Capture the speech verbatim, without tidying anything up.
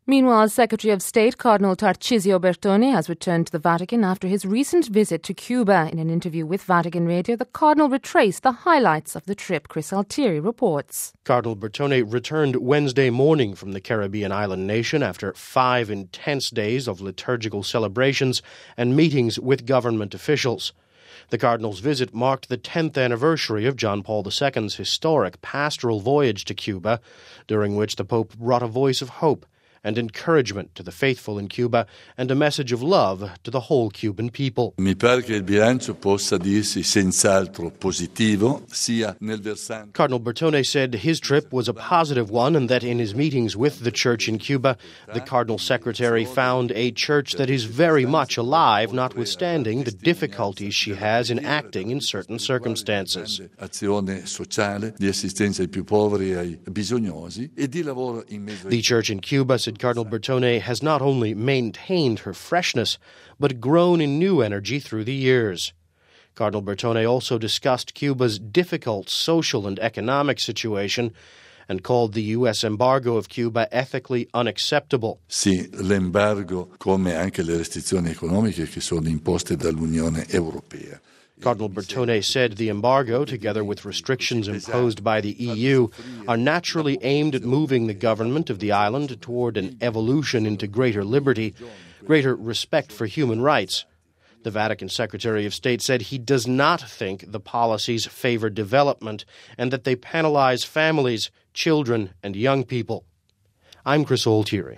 Meanwhile, Secretary of State Cardinal Tarcisio Bertone has returned to the Vatican after his recent visit to Cuba. In an interview with Vatican Radio, the Cardinal retraced the highlights of the trip. Chris Altieri reports. Cardinal Bertone returned Wednesday morning from the Caribbean island nation after five intense days of liturgical celebrations and meetings with government officials. The Cardinal's visit marked the tenth anniversary of John Paul the Second's historic pastoral voyage to Cuba, during which the Pope brought a voice of hope and encouragement to the faithful in Cuba and a message of love to the whole Cuban people. Mi pare che il bilancio possa dirsi senz'altro positivo, sia nel versante. Cardinal Bertone said his trip was a positive one and that in his meetings with the church in Cuba, the Cardinal Secretary found a church that is very much alive, notwithstanding the difficulties she has in acting in certain circumstances. Azione sociale, di assistenza ai più poveri e ai bisognosi e di lavoro in mezzo ai... The church in Cuba, said Cardinal Bertone, has not only maintained her freshness, but grown in new energy through the years. Cardinal Bertone also discussed Cuba's difficult social and economic situation and called the U S embargo of Cuba ethically unacceptable. Sì, l'embargo come anche le restrizioni economiche che sono imposte dall'Unione Europea. Cardinal Bertone said the embargo, together with restrictions imposed by the E U, are naturally aimed at moving the government of the island toward an evolution into greater liberty, greater respect for human rights. The Vatican Secretary of State said he does not think the policies favor development and that they penalize families, children, and young people. I'm Chris Altieri.